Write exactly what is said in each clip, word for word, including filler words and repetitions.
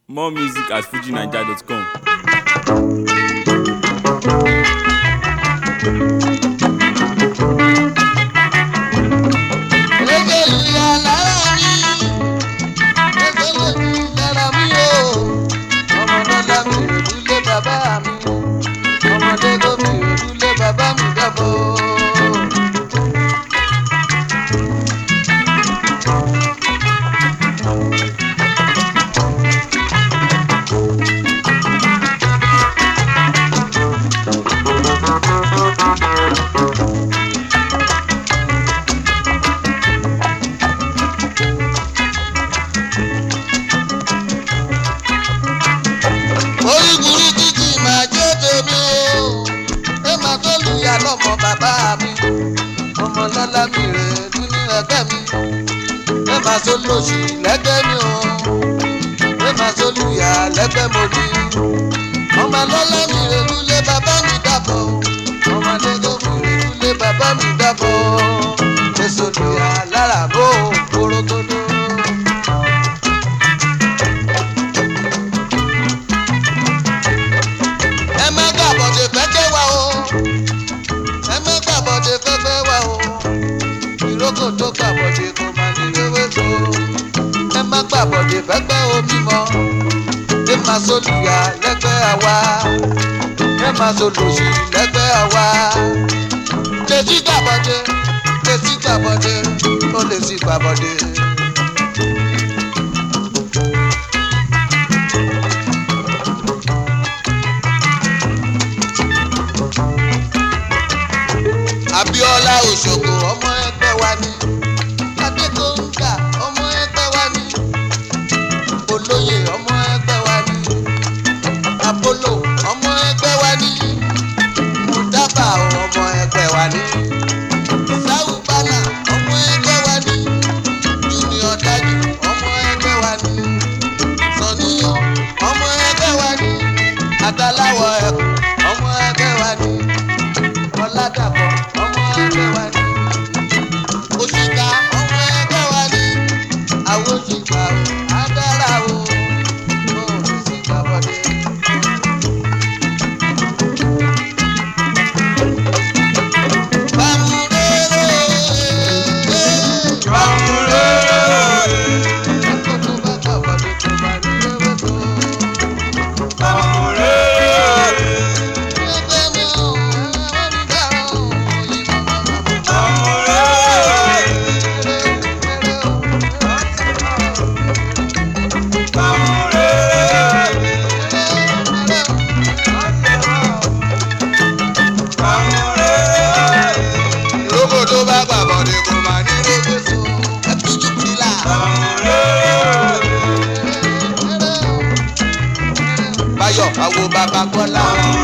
More music at fuji naija dot com. lọ́mọ bàbá mi ọmọ lọ́lá mi rè nínú ẹgbẹ́ mi ẹ máa sólóṣì lẹ́gbẹ́ mi o ẹ máa sólùyà lẹ́gbẹ́ mo ní ọmọ lọ́lá mi rè lúlé bàbá mi dàbọ̀ ọmọ lẹ́gbẹ́ mi rè lúlé bàbá mi dàbọ̀ ẹ sólùyà lára bó kórógódó. ẹ má gbàbọ̀dé fẹ́kẹ́ wá o ẹ má gbàbọ̀dé fẹ́fẹ́ wá o ìrókò tó gbàbọ̀dé kò má ní lówó tó ẹ má gbàbọ̀dé fẹ́fẹ́ omi mọ́ ẹ má sólùyà lẹ́gbẹ́ àwa ẹ má sólùsì lẹ́gbẹ́ àwa lè sí gbàbọ̀dé lè sí gbàbọ̀dé ó lè sí gbàbọ̀dé. Abíọ́lá Òṣogbo ọmọ ẹgbẹ́ wa ni Adégbóńgà ọmọ ẹgbẹ́ wa ni Olóyè ọmọ ẹgbẹ́ wa ni Apollo ọmọ ẹgbẹ́ wa ni Mudaba ọmọ ẹgbẹ́ wa ni Sáwùbálà ọmọ ẹgbẹ́ wa ni Junior Dájú ọmọ ẹgbẹ́ wa ni Sọ̀níyàn ọmọ ẹgbẹ́ wa ni Àtàláwọ̀ ẹ̀kọ́ ọmọ ẹgbẹ́ wa ni Ọládàpọ̀ ọmọ ẹgbẹ́ wa ni Òṣìkà ọmọ ẹgbẹ́ wa ni àwọn òṣìkà o adára o ó sì gbàbọ̀dé. Bàmúréré bàmúréré ẹ̀kọ́ tó bá gbàbọ̀dé tó bá rí lówó tó. Bàmúréré. Báyọ̀ àwo bàbá Kọ́lá.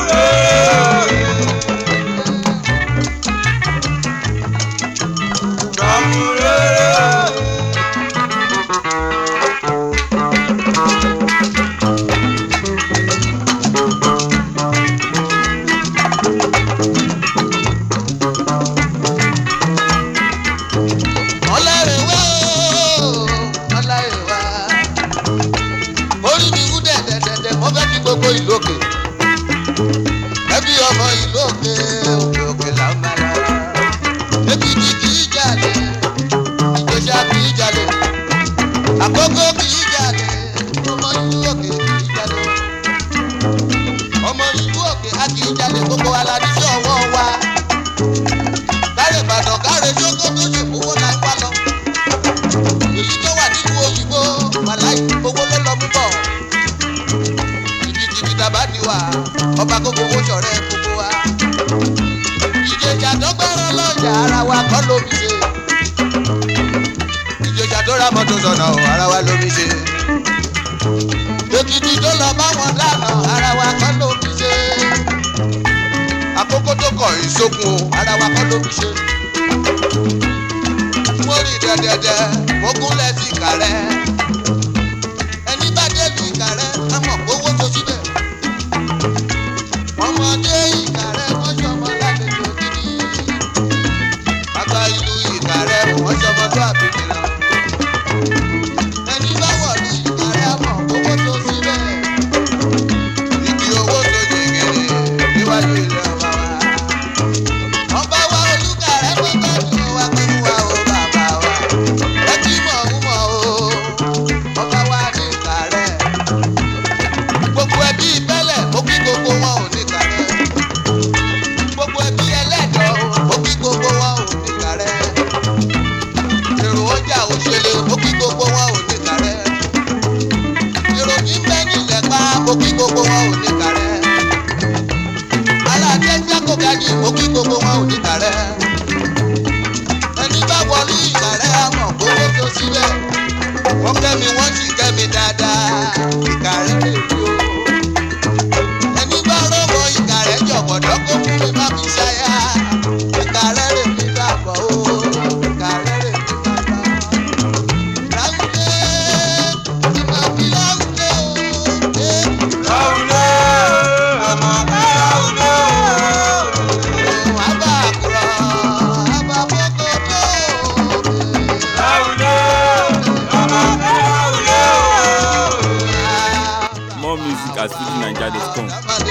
Gbogbo ìlú òkè ẹbí ọmọ ìlú òkè òkè òkè là ń bára ẹbí ni kì í jalè ìgbésà kì í jalè àkókò kì í jalè ọmọ ìlú òkè kì í jalè ọmọ ìlú òkè a kì í jalè gbogbo wa la ní sí ọwọ́ wa káre Ìbàdàn káre Ṣókó tó ṣe fowó náà ń wá lọ èyí tó wà nínú òyìnbó màláì owó ló lọ mú bọ̀. Ìjàmbá ni wà ọba gbogbo owó ṣọ̀rẹ́ gbogbo wa. Ìjẹ̀jà tó gbọ́rọ̀ lọ́jà ara wa kọ́ lómi ṣe. Ìjẹ̀jà tó ra mọ́tò sọ̀nà ò ara wa lómi ṣe. Èkìtì tó lọ bá wọn lánà ara wa kọ́ lómi ṣe. Àkókò tó kọ̀ ìsókun o ara wa kọ́ lómi ṣe. Mo rí dẹ́dẹ́dẹ́ mo gúnlẹ̀ sí ìkàrẹ́. Ẹni bá dé lu ìkàrẹ́ á mọ̀ owó tó síbẹ̀. Ọmọdé Ìkàrẹ́ wọ́n ṣọmọ lálejò gidi. Àgbà ìlú Ìkàrẹ́ wọ́n ṣọmọ tó àbíkí lọ. Ẹni bá wọ̀ ní Ìkàrẹ́ mọ̀ owó tó síbẹ̀. mo kí gbogbo wọn ò ní kàrẹ́. aládé jẹ́ kó gajì mo kí gbogbo wọn ò ní kàrẹ́. ẹni bá wọlé ìkàrẹ́ àmọ̀ gbogbo tó síbẹ̀. wọ́n kẹ́mi wọ́n sì kẹ́mi dáadáa ìkàrẹ́ rè mí o. ẹni bá rọ́wọ́ ìkàrẹ́ jọ̀bọ̀dọ́ kó fún mi má fi ṣáyà. ìkàrẹ́ rè mí dàbọ̀ o. ìkàrẹ́ rè mí dàbọ̀. láwùjẹ́ ìmọ̀ fi láwùjẹ́ o. láwùjẹ́ ọmọ mi láwùjẹ́ o. àbá àkùrọ̀ àbá bókó tó o. láwùjẹ́ ọmọ mi láwùjẹ́ o. More music at fuji naija dot com.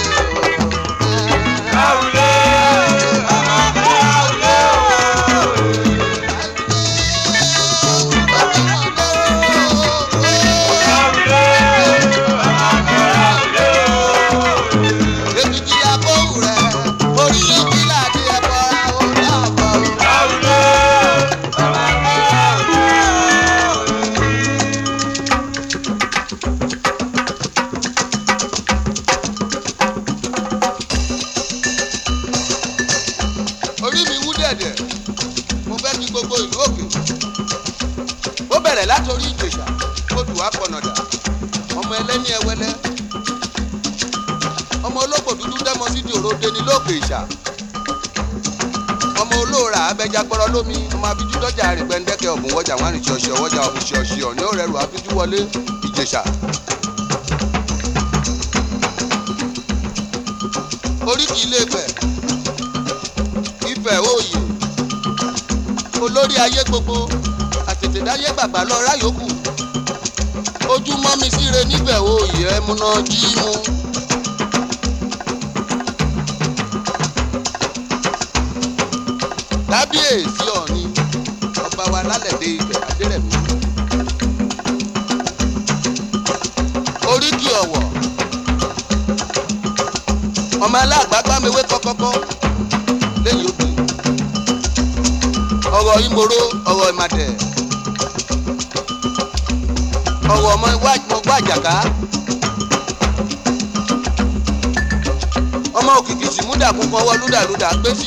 orí mi wú dẹ̀dẹ̀ mo fẹ́ kí gbogbo ìlú òkè ó bẹ̀rẹ̀ látòrí ìjèṣà kódù akọ̀nàdà ọmọ ẹlẹ́ni ẹwẹ́lẹ́ ọmọ ológbò dúdú dẹ́mọ sídi òròde ní lóòkè ìṣà ọmọ olóòrà abẹ́jagbọ́rọ́ lómi ọmọ abíjú dọ́jà rìn gbẹ́ndẹ́kẹ́ ọ̀bùn wọ́jà wọn àrìn ṣọ̀ṣì ọwọ́jà ọ̀bùn ṣọ̀ṣì ọ̀ní òrẹ́rù afíjú wọlé ìjèṣà. oríkì ilé Ifẹ̀ Ifẹ̀ òye olórí ayé gbogbo àtètèdáyé gbàgbà lọ ráyòkù ojúmọ́ mi síre níbẹ̀ òye ẹmúná jí mú. kábíyèsí Ọ̀ọ̀ni ọba wa lálẹ́dẹ̀ Ifẹ̀ Adérẹ̀mí oríkì Ọ̀wọ̀ ọmọ aláàgbágbá mewé kọ́kọ́kọ́ lẹ́yìn òbí ọ̀rọ̀ ìmọ̀ró ọ̀rọ̀ ìmàdẹ̀ ọ̀rọ̀ ọmọ ìwà àjàká ọmọ òkìkí sìmúdà kúnkún ọwọ́ lúdàlúdà gbé sí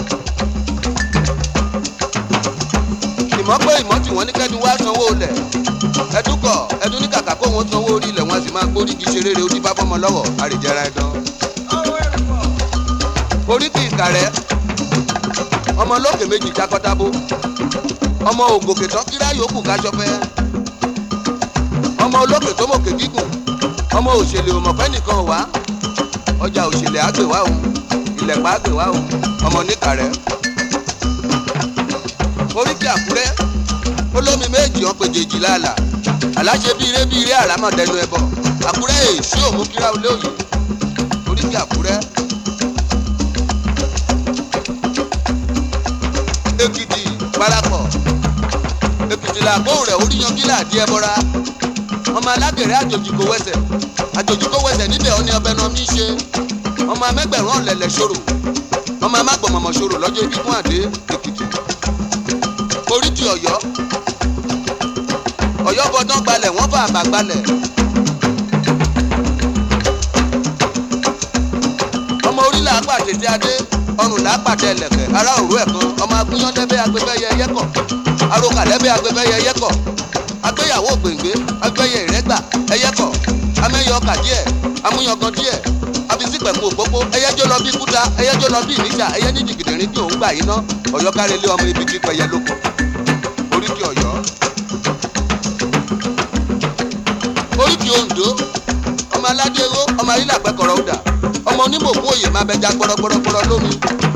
ìmọ̀ pé ìmọ̀ tí wọ́n ní kẹ́ni wá sanwó lẹ̀ ẹdúkọ̀ ẹdún ní kàkà kó wọn sanwó orí ilẹ̀ wọn sì máa gbórígi ṣe rere oníbà fọmọ lọ́wọ́ àrìjẹra ẹ̀dán oríkì Ìkàrẹ́ ọmọ lókè méjì jákọ́tábó ọmọ ògòkè tán kíra yòókù kájọpẹ́ ọmọ olókè tó mọ̀kè gígùn ọmọ òṣèlè òmọ̀pẹ́ nìkan wá ọjà òṣèlè àgbèwá òun ilẹ̀pá àgbèwá òun ọmọ níkàrẹ́ oríkì Àkúrẹ́ olómi méjì wọn péjèèjì lálà aláṣẹ bíire bíire àràmọ̀dẹnu ẹbọ Àkúrẹ́ èsì òmùkírá olé òye oríkì Àkúrẹ́. Èkìtì parapọ̀ Èkìtì làgbóhùn rẹ̀ oríyan gíla àdí ẹbọra ọmọ alágẹ̀rẹ́ àjòjì kò wẹsẹ̀ àjòjì kò wẹsẹ̀ níbẹ̀ ọ ní ọbẹ̀ náà mi ṣe ọmọ amẹ́gbẹ̀rún ọ̀lẹ̀lẹ̀ ṣòro ọmọ amágbọ̀mọ̀mọ̀ ṣòro lọ́jọ́ ibi fún àdé Èkìtì oríkì Ọ̀yọ́ Ọ̀yọ́ bọdán gbalẹ̀ wọ́n bá àbá gbalẹ̀ ọmọ orílẹ̀ àgbà tètè adé ọrùn làápàtẹ ẹlẹ̀kẹ̀ ará òru ẹ̀kan ọmọ agúnyán lẹ́bẹ̀ agbẹ́fẹ́yẹ yẹ́kọ̀ aróka lẹ́bẹ̀ agbẹ́fẹ́yẹ yẹ́kọ̀ agbéyàwó gbèǹgbé agbẹ́yẹ ìrẹ́gbà ẹyẹ́kọ̀ amẹ́yẹ ọkà díẹ̀ amúyangan díẹ̀ abisípẹ̀kù òpópó ẹyẹ́jọ́ lọ bí kúta ẹyẹ́jọ́ lọ bí ìníjà ẹyẹ́ ní jìgìdìrín tí òun gbà yín ná Ọ̀yọ́ kárẹ́lé ọmọ ibi tí pẹyẹ lóko oríkì Ọ̀yọ́ oríkì Oǹdó ọmọ aládéró ọmọ ayílàpẹ́kọ̀rọ̀ ọ̀dà ọmọ onímọ̀kú òye máa bẹja gbọ́rọ́gbọ́rọ́ lómi.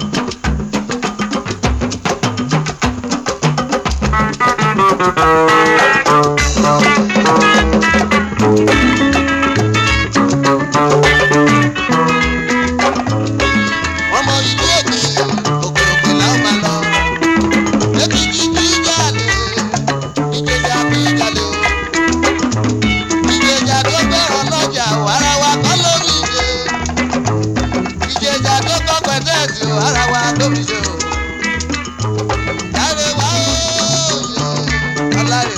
ọmọ ìlú òkè òkè òkè làwọn máa lọ Èkìtì kì í jalè ìjẹjà kì í jalè o ìjẹjà tó bẹ̀rọ̀ lọ́jà wàrà wa kọ́ lórí ìjẹ ìjẹjà tó kọ́ pẹ̀tẹ́ẹ̀sì wàrà wa lórí ìjẹ o. Yàrá wa ó yẹ ọ̀la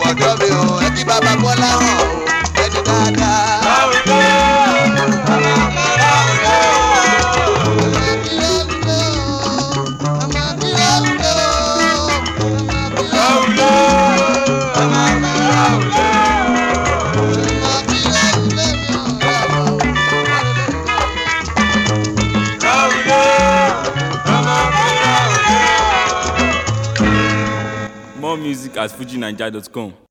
ọjọ́ mi ò ẹ kí bàbá Bọ́lá hàn ó ẹni dáadáa. More music at fuji naija dot com.